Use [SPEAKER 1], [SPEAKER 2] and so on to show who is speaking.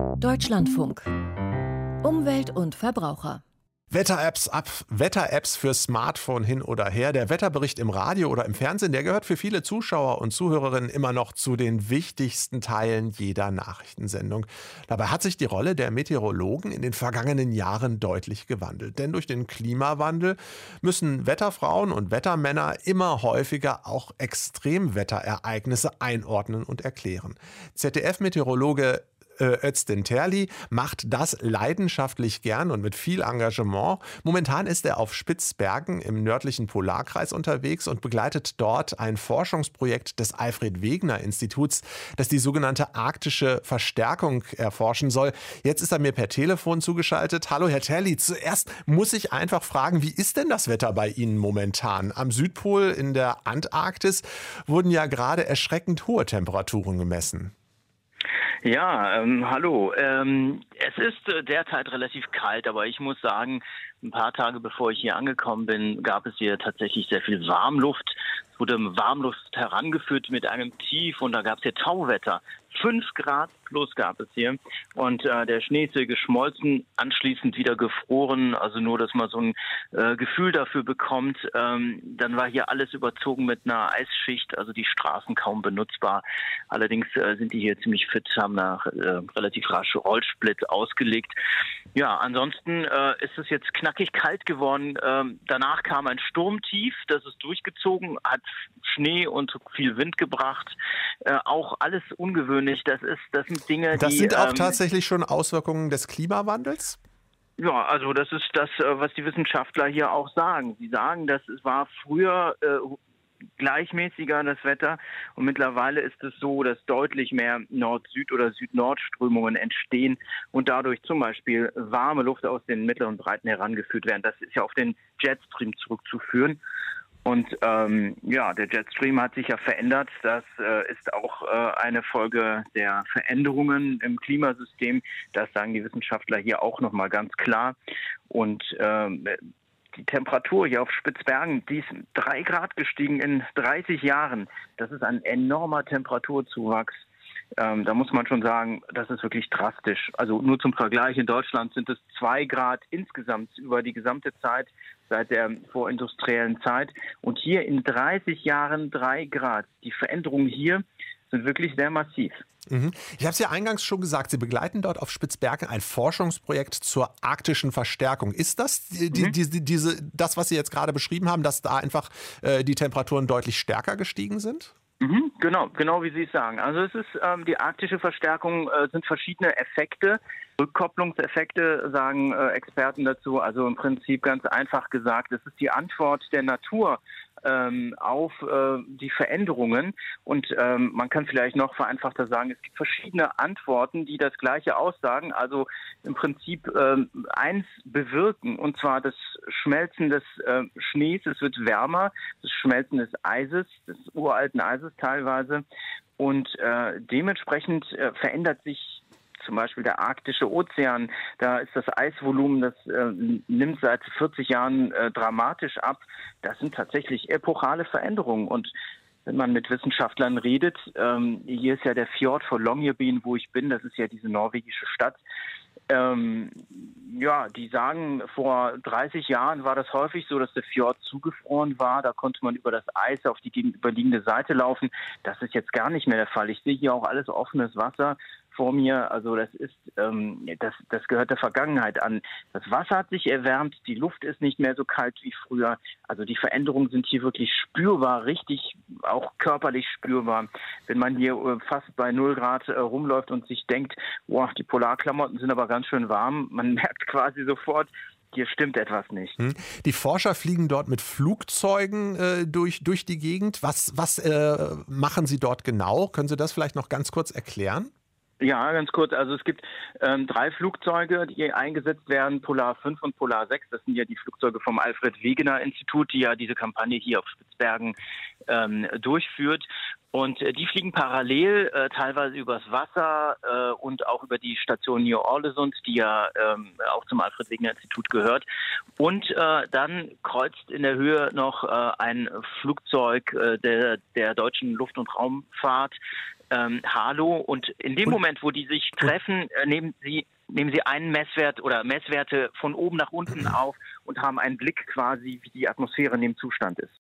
[SPEAKER 1] Deutschlandfunk. Umwelt und Verbraucher.
[SPEAKER 2] Wetter-Apps für Smartphone hin oder her. Der Wetterbericht im Radio oder im Fernsehen, der gehört für viele Zuschauer und Zuhörerinnen immer noch zu den wichtigsten Teilen jeder Nachrichtensendung. Dabei hat sich die Rolle der Meteorologen in den vergangenen Jahren deutlich gewandelt. Denn durch den Klimawandel müssen Wetterfrauen und Wettermänner immer häufiger auch Extremwetterereignisse einordnen und erklären. ZDF-Meteorologe Özden Terli macht das leidenschaftlich gern und mit viel Engagement. Momentan ist er auf Spitzbergen im nördlichen Polarkreis unterwegs und begleitet dort ein Forschungsprojekt des Alfred-Wegener-Instituts, das die sogenannte arktische Verstärkung erforschen soll. Jetzt ist er mir per Telefon zugeschaltet. Hallo Herr Terli, zuerst muss ich einfach fragen, wie ist denn das Wetter bei Ihnen momentan? Am Südpol in der Antarktis wurden ja gerade erschreckend hohe Temperaturen gemessen.
[SPEAKER 3] Ja, hallo. Es ist derzeit relativ kalt, aber ich muss sagen, ein paar Tage bevor ich hier angekommen bin, gab es hier tatsächlich sehr viel Warmluft. Es wurde Warmluft herangeführt mit einem Tief und da gab es hier Tauwetter. 5 Grad plus gab es hier und der Schnee ist hier geschmolzen, anschließend wieder gefroren, also nur, dass man so ein Gefühl dafür bekommt. Dann war hier alles überzogen mit einer Eisschicht, also die Straßen kaum benutzbar. Allerdings sind die hier ziemlich fit, haben nach relativ rasch Rollsplit ausgelegt. Ja, ansonsten ist es jetzt knackig kalt geworden. Danach kam ein Sturmtief, das ist durchgezogen, hat Schnee und viel Wind gebracht. Auch alles ungewöhnlich. Das sind Dinge,
[SPEAKER 2] das sind auch tatsächlich schon Auswirkungen des Klimawandels?
[SPEAKER 3] Ja, also das ist das, was die Wissenschaftler hier auch sagen. Sie sagen, dass es war früher gleichmäßiger, das Wetter. Und mittlerweile ist es so, dass deutlich mehr Nord-Süd- oder Süd-Nord-Strömungen entstehen und dadurch zum Beispiel warme Luft aus den mittleren Breiten herangeführt werden. Das ist ja auf den Jetstream zurückzuführen. Und der Jetstream hat sich ja verändert. Das ist auch eine Folge der Veränderungen im Klimasystem. Das sagen die Wissenschaftler hier auch nochmal ganz klar. Und die Temperatur hier auf Spitzbergen, die ist 3 Grad gestiegen in 30 Jahren. Das ist ein enormer Temperaturzuwachs. Da muss man schon sagen, das ist wirklich drastisch. Also nur zum Vergleich, in Deutschland sind es 2 Grad insgesamt über die gesamte Zeit seit der vorindustriellen Zeit. Und hier in 30 Jahren 3 Grad. Die Veränderungen hier sind wirklich sehr massiv.
[SPEAKER 2] Ich habe es ja eingangs schon gesagt, Sie begleiten dort auf Spitzbergen ein Forschungsprojekt zur arktischen Verstärkung. Ist das das, was Sie jetzt gerade beschrieben haben, dass da einfach die Temperaturen deutlich stärker gestiegen sind?
[SPEAKER 3] Genau wie Sie es sagen. Also es ist die arktische Verstärkung sind verschiedene Effekte. Rückkopplungseffekte sagen Experten dazu. Also im Prinzip ganz einfach gesagt, es ist die Antwort der Natur auf die Veränderungen. Und man kann vielleicht noch vereinfachter sagen, es gibt verschiedene Antworten, die das Gleiche aussagen. Also im Prinzip eins bewirken, und zwar das Schmelzen des Schnees. Es wird wärmer, das Schmelzen des Eises, des uralten Eises teilweise. Und dementsprechend verändert sich zum Beispiel der arktische Ozean. Da ist das Eisvolumen, das nimmt seit 40 Jahren dramatisch ab. Das sind tatsächlich epochale Veränderungen. Und wenn man mit Wissenschaftlern redet, hier ist ja der Fjord vor Longyearbyen, wo ich bin, das ist ja diese norwegische Stadt. Die sagen, vor 30 Jahren war das häufig so, dass der Fjord zugefroren war. Da konnte man über das Eis auf die gegenüberliegende Seite laufen. Das ist jetzt gar nicht mehr der Fall. Ich sehe hier auch alles offenes Wasser vor mir. Also das ist, das gehört der Vergangenheit an. Das Wasser hat sich erwärmt, die Luft ist nicht mehr so kalt wie früher. Also die Veränderungen sind hier wirklich spürbar, richtig auch körperlich spürbar. Wenn man hier fast bei 0 Grad rumläuft und sich denkt, boah, die Polarklamotten sind aber ganz schön warm, man merkt quasi sofort, hier stimmt etwas nicht.
[SPEAKER 2] Die Forscher fliegen dort mit Flugzeugen durch die Gegend. Was machen Sie dort genau? Können Sie das vielleicht noch ganz kurz erklären?
[SPEAKER 3] Ja, ganz kurz. Also es gibt 3 Flugzeuge, die eingesetzt werden, Polar 5 und Polar 6. Das sind ja die Flugzeuge vom Alfred-Wegener-Institut, die ja diese Kampagne hier auf Spitzbergen durchführt. Und die fliegen parallel, teilweise übers Wasser und auch über die Station Ny-Ålesund, die ja auch zum Alfred-Wegener-Institut gehört. Und dann kreuzt in der Höhe noch ein Flugzeug der deutschen Luft- und Raumfahrt Halo. Und in dem Moment, wo die sich treffen, nehmen sie einen Messwert oder Messwerte von oben nach unten auf und haben einen Blick quasi, wie die Atmosphäre in dem Zustand ist.